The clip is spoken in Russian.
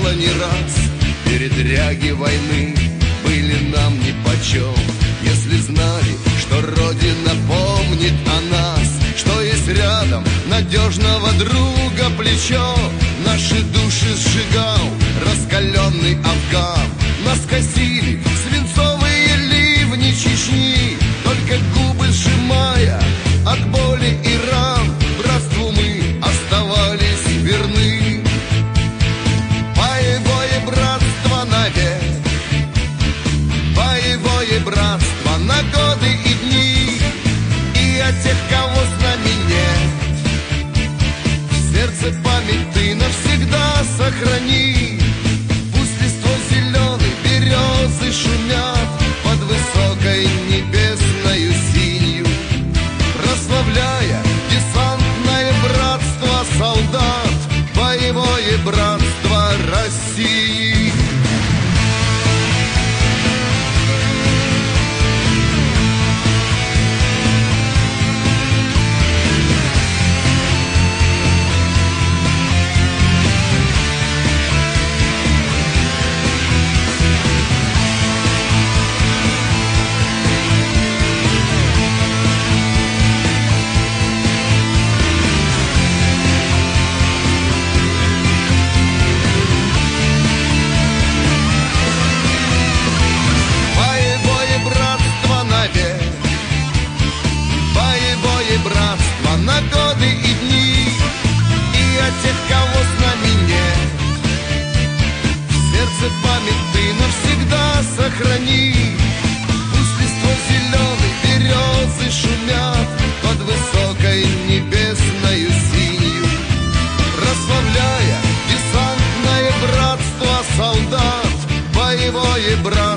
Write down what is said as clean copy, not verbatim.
бывало не раз. Передряги войны были нам нипочем. Если знали, что Родина помнит о нас, что есть рядом надежного друга плечо. Наши души сжигал раскаленный Афган. Нас косили свинцовые ливни Чечни. Только губы сжимая от боли и ран, братству мы оставались верны. Боевое братство навек, боевое братство на годы и дни. И о тех, кого с нами нет, в сердце память ты навсегда сохрани. Пусть листвой зеленый березы шумят под высокой небесною синью, прославляя десантное братство солдат, боевое братство России. Братство на годы и дни. И о тех, кого с нами нет, в сердце память ты навсегда сохрани. Пусть листвой зеленый березы шумят под высокой небесною синью, прославляя десантное братство солдат, боевое братство